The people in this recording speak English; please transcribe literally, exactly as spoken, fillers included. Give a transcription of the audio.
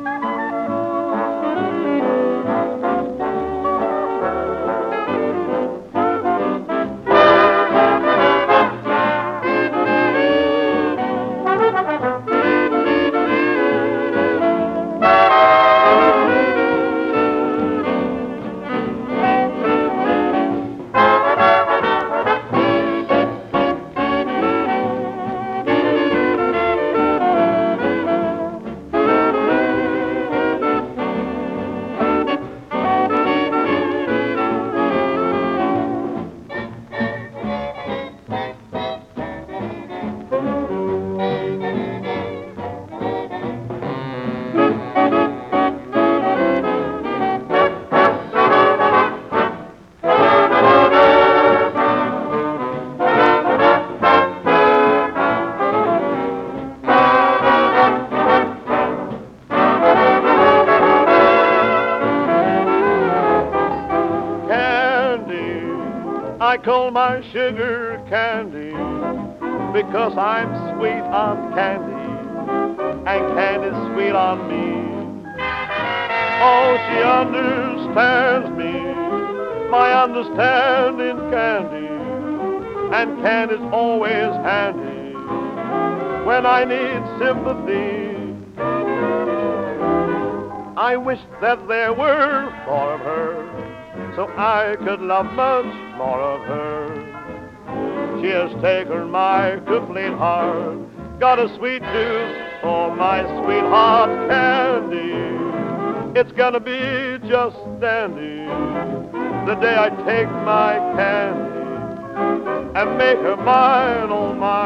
I call my sugar candy because I'm sweet on candy and candy's sweet on me. Oh, she understands me, my understanding candy, and candy's always handy when I need sympathy. I wish that there were more of her, so I could love much more of her. She has taken my complete heart, got a sweet tooth for my sweetheart candy. It's gonna be just dandy the day I take my candy and make her mine, oh mine.